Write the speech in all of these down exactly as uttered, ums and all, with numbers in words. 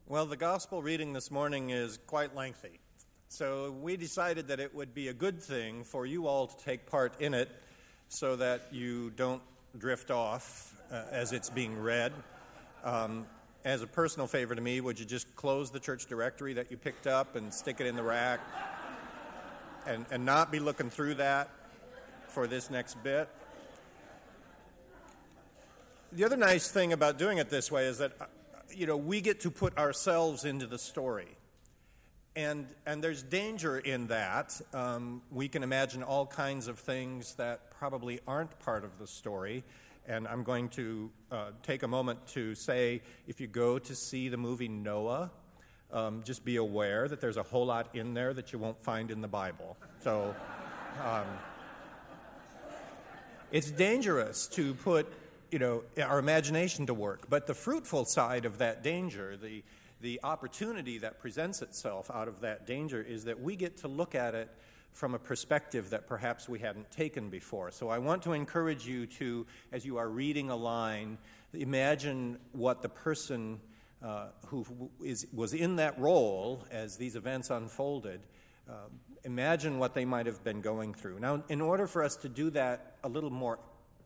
Well, the gospel reading this morning is quite lengthy, so we decided that it would be a good thing for you all to take part in it so that you don't drift off uh, as it's being read. Um, as a personal favor to me, would you just close the church directory that you picked up and stick it in the rack and, and not be looking through that for this next bit? The other nice thing about doing it this way is that you know, we get to put ourselves into the story. And and there's danger in that. Um, we can imagine all kinds of things that probably aren't part of the story. And I'm going to uh, take a moment to say, if you go to see the movie Noah, um, just be aware that there's a whole lot in there that you won't find in the Bible. So um, it's dangerous to put you know, our imagination to work. But the fruitful side of that danger, the the opportunity that presents itself out of that danger is that we get to look at it from a perspective that perhaps we hadn't taken before. So I want to encourage you to, as you are reading a line, imagine what the person uh, who is was in that role as these events unfolded, uh, imagine what they might have been going through. Now, in order for us to do that a little more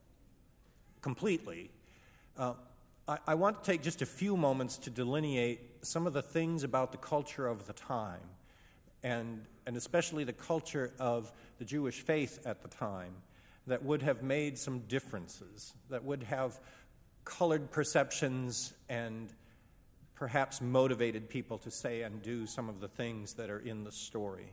completely, uh, I, I want to take just a few moments to delineate some of the things about the culture of the time, and and especially the culture of the Jewish faith at the time, that would have made some differences, that would have colored perceptions and perhaps motivated people to say and do some of the things that are in the story.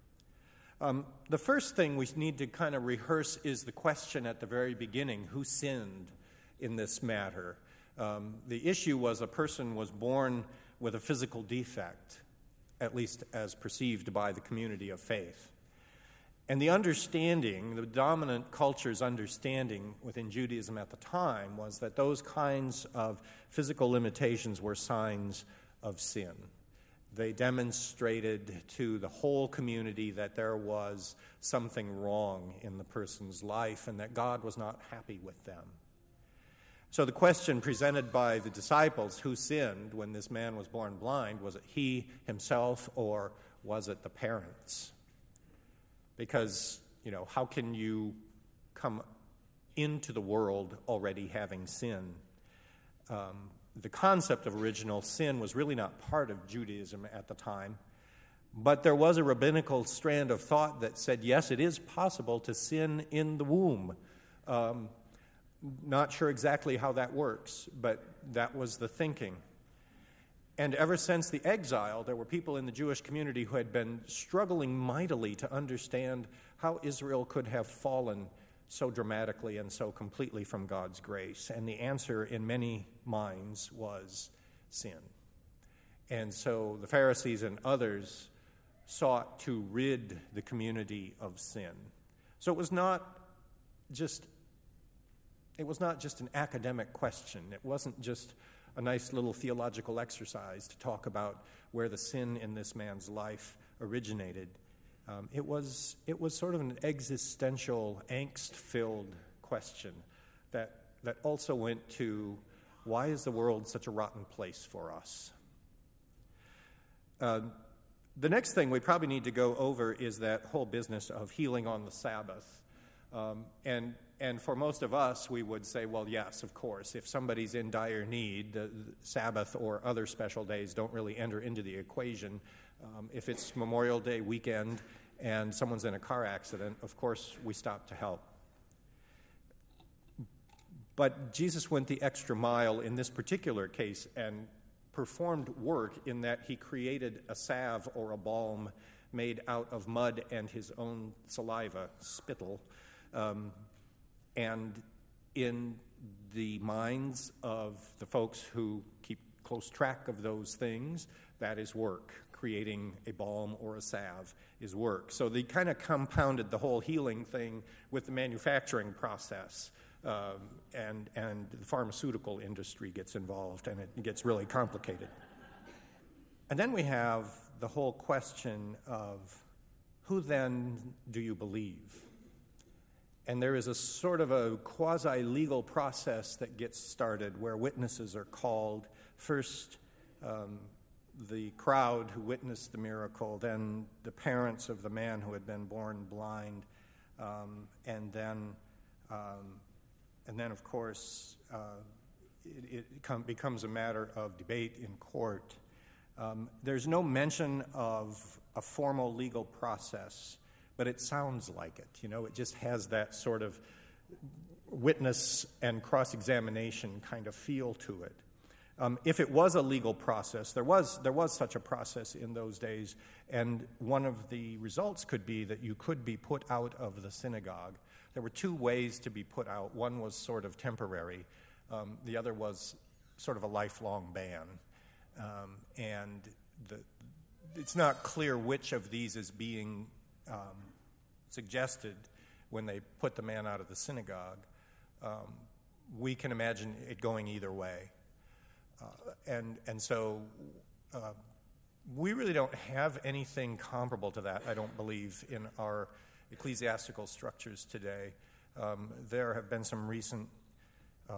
Um, the first thing we need to kind of rehearse is the question at the very beginning: who sinned in this matter? Um, the issue was a person was born with a physical defect, at least as perceived by the community of faith. And the understanding, the dominant culture's understanding within Judaism at the time was that those kinds of physical limitations were signs of sin. They demonstrated to the whole community that there was something wrong in the person's life and that God was not happy with them. So the question presented by the disciples, who sinned when this man was born blind, was it he himself or was it the parents? Because, you know, how can you come into the world already having sin? Um, The concept of original sin was really not part of Judaism at the time, but there was a rabbinical strand of thought that said, yes, it is possible to sin in the womb. Um, not sure exactly how that works, but that was the thinking. And ever since the exile, there were people in the Jewish community who had been struggling mightily to understand how Israel could have fallen so dramatically and so completely from God's grace. And the answer in many minds was sin. And so the Pharisees and others sought to rid the community of sin. So it was not just it was not just an academic question. It wasn't just a nice little theological exercise to talk about where the sin in this man's life originated. Um, it was it was sort of an existential, angst-filled question that that also went to, why is the world such a rotten place for us? Uh, the next thing we probably need to go over is that whole business of healing on the Sabbath. Um, and and for most of us, we would say, well, yes, of course, if somebody's in dire need, the, the Sabbath or other special days don't really enter into the equation. Um, if it's Memorial Day weekend and someone's in a car accident, of course we stop to help. But Jesus went the extra mile in this particular case and performed work in that he created a salve or a balm made out of mud and his own saliva, spittle. Um, and in the minds of the folks who keep close track of those things, that is work. Creating a balm or a salve is work. So they kind of compounded the whole healing thing with the manufacturing process, um, and and the pharmaceutical industry gets involved, and it gets really complicated. And then we have the whole question of, who then do you believe? And there is a sort of a quasi-legal process that gets started where witnesses are called. First, um, the crowd who witnessed the miracle, then the parents of the man who had been born blind, um, and then, um, and then of course, uh, it, it come, becomes a matter of debate in court. Um, there's no mention of a formal legal process, but it sounds like it. You know, it just has that sort of witness and cross-examination kind of feel to it. Um, if it was a legal process, there was there was such a process in those days, and one of the results could be that you could be put out of the synagogue. There were two ways to be put out. One was sort of temporary. Um, the other was sort of a lifelong ban. Um, and the, it's not clear which of these is being um, suggested when they put the man out of the synagogue. Um, we can imagine it going either way. Uh, and and so uh, we really don't have anything comparable to that, I don't believe, in our ecclesiastical structures today. Um, there have been some recent uh,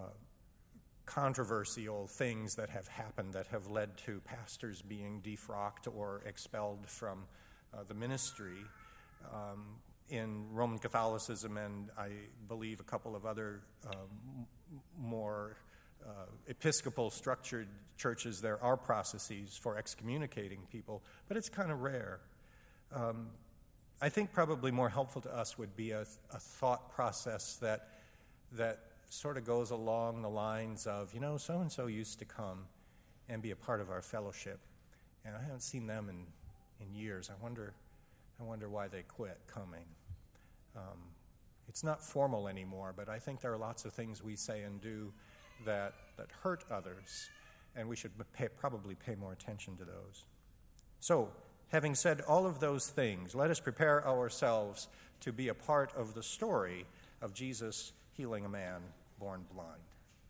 controversial things that have happened that have led to pastors being defrocked or expelled from uh, the ministry. Um, in Roman Catholicism and I believe a couple of other um, more uh, Episcopal structured churches, there are processes for excommunicating people, but it's kind of rare. Um, I think probably more helpful to us would be a, a thought process that that sort of goes along the lines of, you know, so-and-so used to come and be a part of our fellowship, and I haven't seen them in, in years. I wonder, I wonder why they quit coming. Um, it's not formal anymore, but I think there are lots of things we say and do that, that hurt others, and we should pay, probably pay more attention to those. So, having said all of those things, let us prepare ourselves to be a part of the story of Jesus healing a man born blind.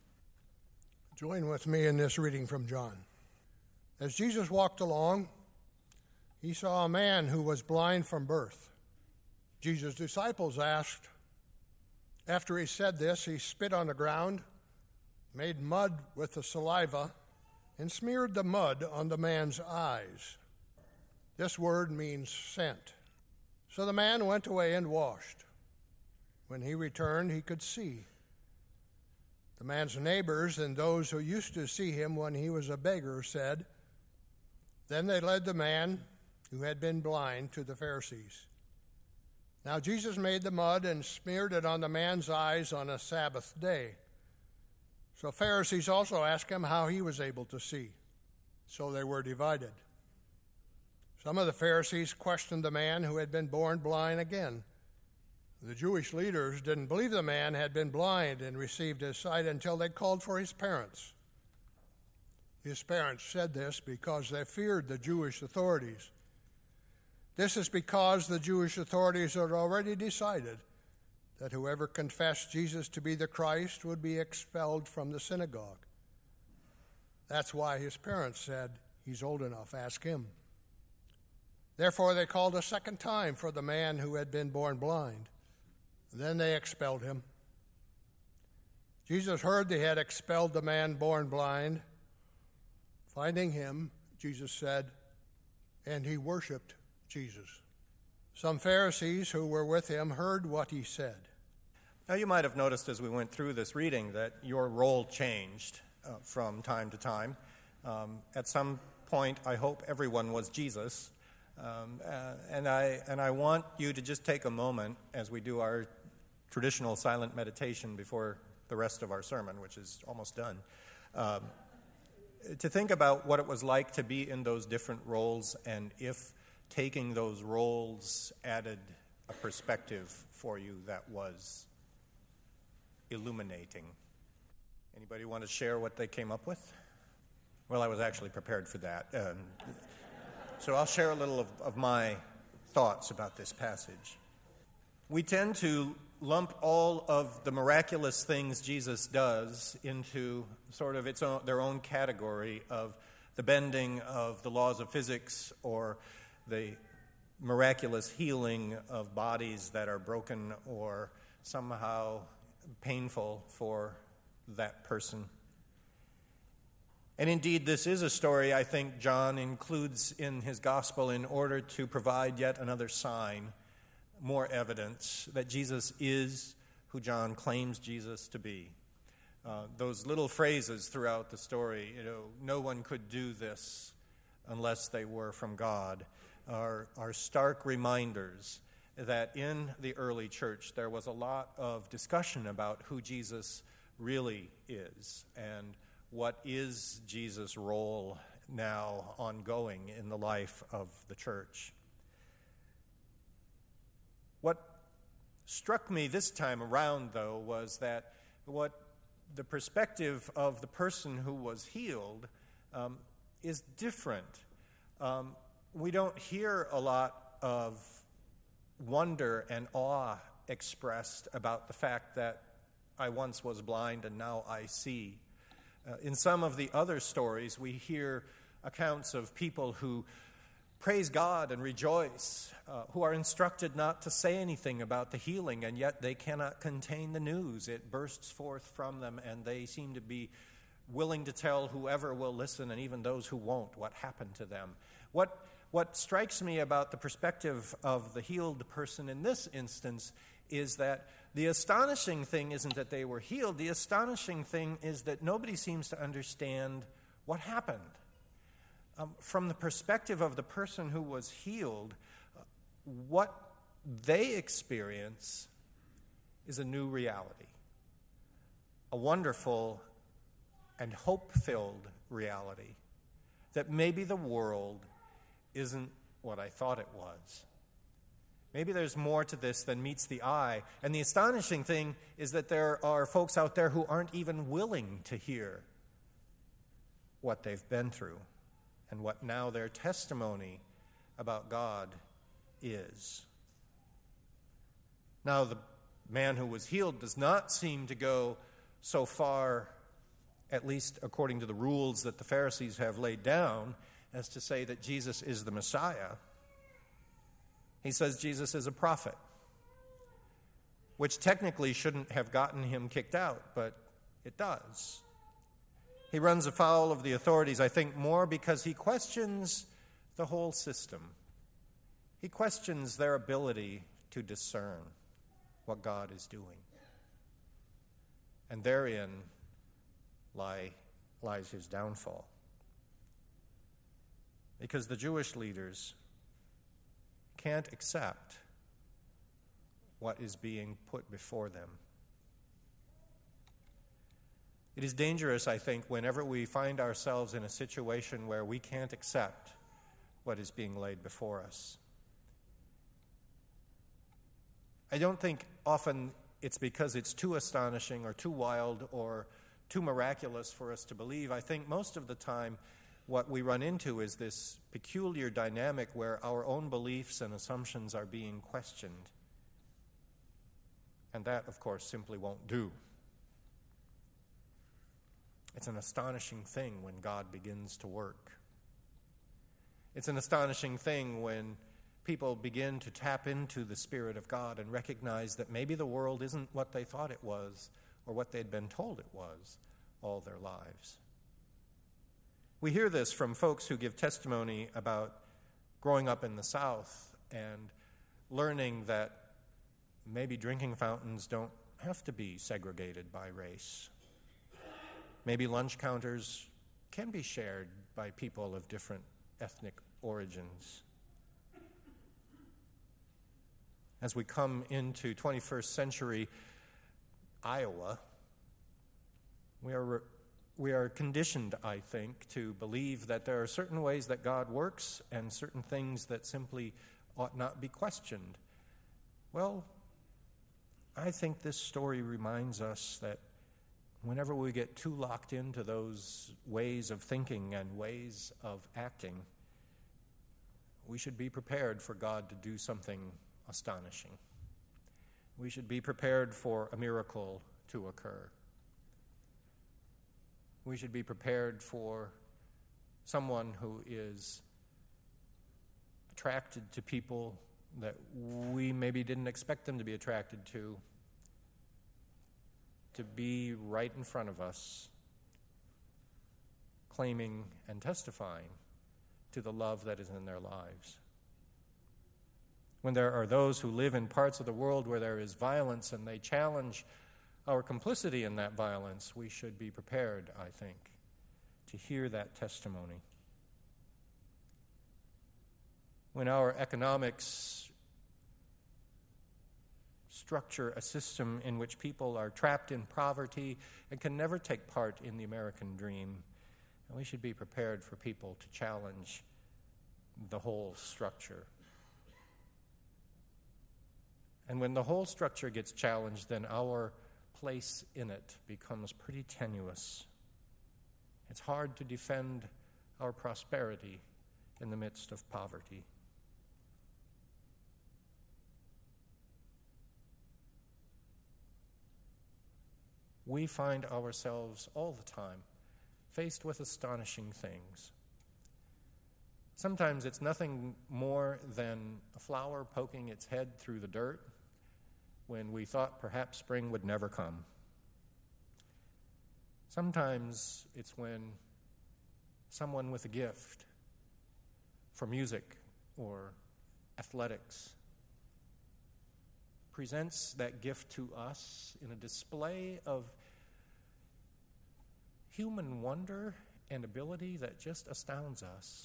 Join with me in this reading from John. As Jesus walked along, he saw a man who was blind from birth. Jesus' disciples asked. After he said this, he spit on the ground, made mud with the saliva, and smeared the mud on the man's eyes. This word means sent. So the man went away and washed. When he returned, he could see. The man's neighbors and those who used to see him when he was a beggar said, Then they led the man who had been blind to the Pharisees. Now Jesus made the mud and smeared it on the man's eyes on a Sabbath day. So Pharisees also asked him how he was able to see. So they were divided. Some of the Pharisees questioned the man who had been born blind again. The Jewish leaders didn't believe the man had been blind and received his sight until they called for his parents. His parents said this because they feared the Jewish authorities. This is because the Jewish authorities had already decided that whoever confessed Jesus to be the Christ would be expelled from the synagogue. That's why his parents said, He's old enough, ask him. Therefore they called a second time for the man who had been born blind. Then they expelled him. Jesus heard they had expelled the man born blind. Finding him, Jesus said, and he worshiped Jesus. Some Pharisees who were with him heard what he said. Now you might have noticed as we went through this reading that your role changed uh, from time to time. Um, at some point, I hope everyone was Jesus. Um, uh, and I and I want you to just take a moment as we do our traditional silent meditation before the rest of our sermon, which is almost done, um, to think about what it was like to be in those different roles and if taking those roles added a perspective for you that was illuminating. Anybody want to share what they came up with? Well, I was actually prepared for that. Um, so I'll share a little of, of my thoughts about this passage. We tend to lump all of the miraculous things Jesus does into sort of its own, their own category of the bending of the laws of physics or the miraculous healing of bodies that are broken or somehow painful for that person. And indeed, this is a story I think John includes in his gospel in order to provide yet another sign, more evidence that Jesus is who John claims Jesus to be. Uh, those little phrases throughout the story, you know, no one could do this unless they were from God, are, are stark reminders that in the early church there was a lot of discussion about who Jesus really is and what is Jesus' role now ongoing in the life of the church. What struck me this time around, though, was that what the perspective of the person who was healed um, is different. Um, we don't hear a lot of wonder and awe expressed about the fact that I once was blind and now I see. Uh, in some of the other stories, we hear accounts of people who praise God and rejoice, uh, who are instructed not to say anything about the healing, and yet they cannot contain the news. It bursts forth from them, and they seem to be willing to tell whoever will listen, and even those who won't, what happened to them. What, what strikes me about the perspective of the healed person in this instance is that the astonishing thing isn't that they were healed. The astonishing thing is that nobody seems to understand what happened. Um, from the perspective of the person who was healed, uh, what they experience is a new reality, a wonderful and hope-filled reality that maybe the world isn't what I thought it was. Maybe there's more to this than meets the eye. And the astonishing thing is that there are folks out there who aren't even willing to hear what they've been through and what now their testimony about God is. Now, the man who was healed does not seem to go so far, at least according to the rules that the Pharisees have laid down, as to say that Jesus is the Messiah. He says Jesus is a prophet, which technically shouldn't have gotten him kicked out, but it does. He runs afoul of the authorities, I think, more because he questions the whole system. He questions their ability to discern what God is doing. And therein lie, lies his downfall. Because the Jewish leaders can't accept what is being put before them. It is dangerous, I think, whenever we find ourselves in a situation where we can't accept what is being laid before us. I don't think often it's because it's too astonishing or too wild or too miraculous for us to believe. I think most of the time what we run into is this peculiar dynamic where our own beliefs and assumptions are being questioned. And that, of course, simply won't do. It's an astonishing thing when God begins to work. It's an astonishing thing when people begin to tap into the Spirit of God and recognize that maybe the world isn't what they thought it was or what they'd been told it was all their lives. We hear this from folks who give testimony about growing up in the South and learning that maybe drinking fountains don't have to be segregated by race. Maybe lunch counters can be shared by people of different ethnic origins. As we come into twenty-first century Iowa, we are we are conditioned, I think, to believe that there are certain ways that God works and certain things that simply ought not be questioned. Well, I think this story reminds us that whenever we get too locked into those ways of thinking and ways of acting, we should be prepared for God to do something astonishing. We should be prepared for a miracle to occur. We should be prepared for someone who is attracted to people that we maybe didn't expect them to be attracted to, to be right in front of us claiming and testifying to the love that is in their lives. When there are those who live in parts of the world where there is violence and they challenge our complicity in that violence, we should be prepared, I think, to hear that testimony. When our economics structure a system in which people are trapped in poverty and can never take part in the American dream, and we should be prepared for people to challenge the whole structure. And when the whole structure gets challenged, then our place in it becomes pretty tenuous. It's hard to defend our prosperity in the midst of poverty. We find ourselves all the time faced with astonishing things. Sometimes it's nothing more than a flower poking its head through the dirt when we thought perhaps spring would never come. Sometimes it's when someone with a gift for music or athletics presents that gift to us in a display of human wonder and ability that just astounds us.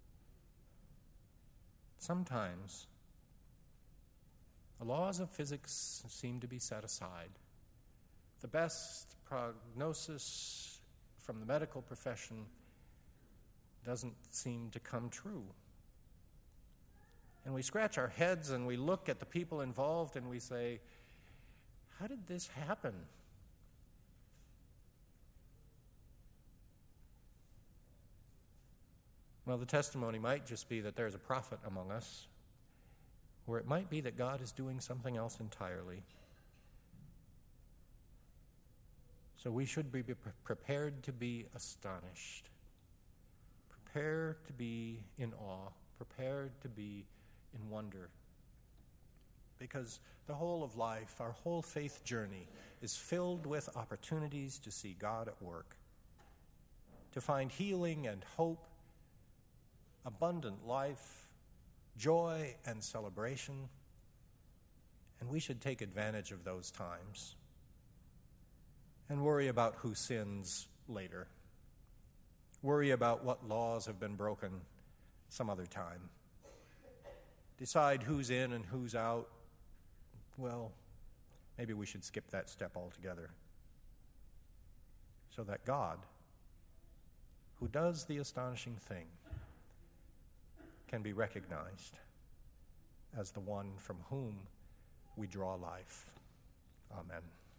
Sometimes the laws of physics seem to be set aside. The best prognosis from the medical profession doesn't seem to come true. And we scratch our heads and we look at the people involved and we say, how did this happen? Well, the testimony might just be that there's a prophet among us, or it might be that God is doing something else entirely. So we should be prepared to be astonished, prepared to be in awe, prepared to be in wonder. Because the whole of life, our whole faith journey, is filled with opportunities to see God at work, to find healing and hope, abundant life, joy and celebration, and we should take advantage of those times and worry about who sins later. Worry about what laws have been broken some other time. Decide who's in and who's out. Well, maybe we should skip that step altogether, so that God, who does the astonishing thing, can be recognized as the one from whom we draw life. Amen.